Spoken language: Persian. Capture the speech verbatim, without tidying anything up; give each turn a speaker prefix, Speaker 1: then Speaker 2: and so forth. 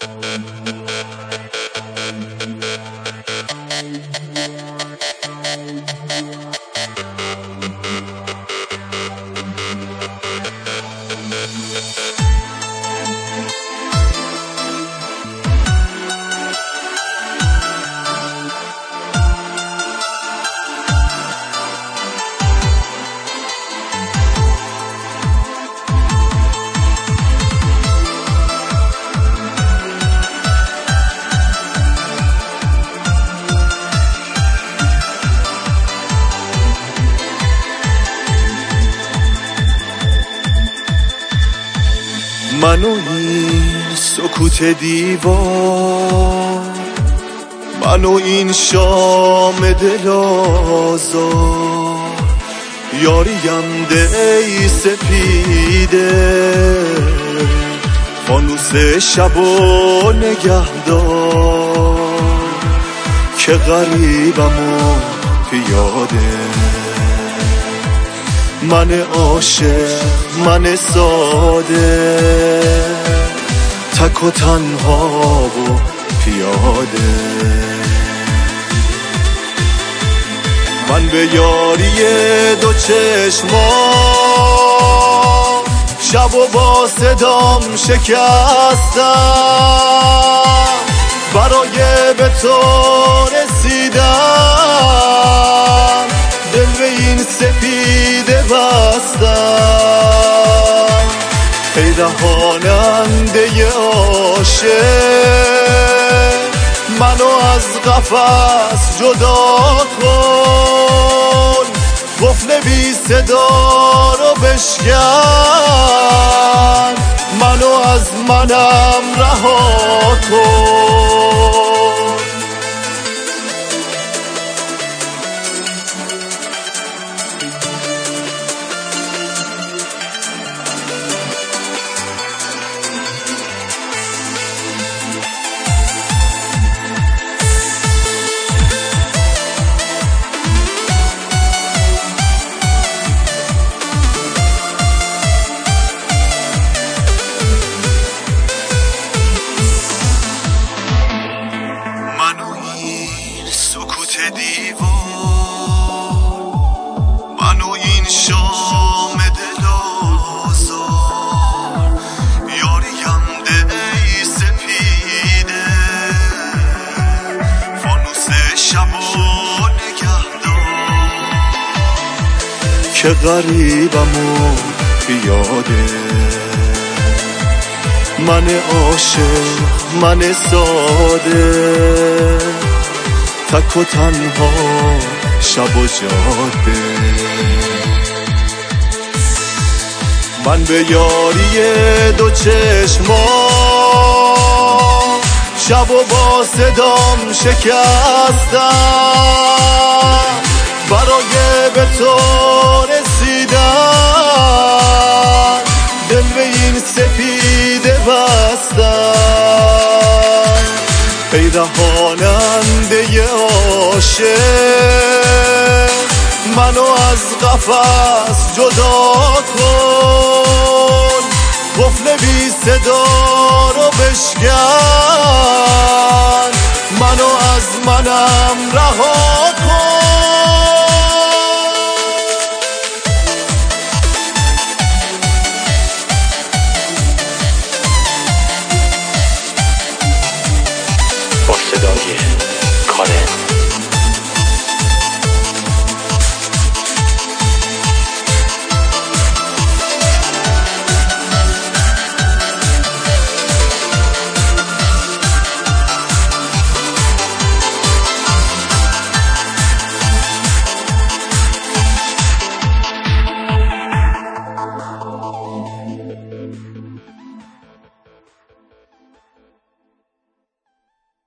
Speaker 1: من و این سکوت دیوار، من و این شام دل آزار، یاریم دی سپیده فانوس شب و نگهدار، که غریبم و پیاده، من عاشق من ساده، تک و تنها و پیاده. من به یاری دو چشما شب و با صدام شکستم، برای به تو رسیدم دل به این سپیده بستم. ای رهاننده عاشق، منو از قفس جدا کن، قفل بی صدا رو بشکن، منو از منم رها کن. من و این شام دل آزار، یاریم دی سپیده فانوس شب و نگهدار، که غریبم و پیاده، من عاشق من ساده، تک و تنها شب و جاده. من به یاری دو چشما شب و با صدام شکستم، برای به تو رسیدم دل به این سپیده بستم. ای رهاننده عاشق، منو از قفس جدا کن، قفل بی صدا رو بشکن،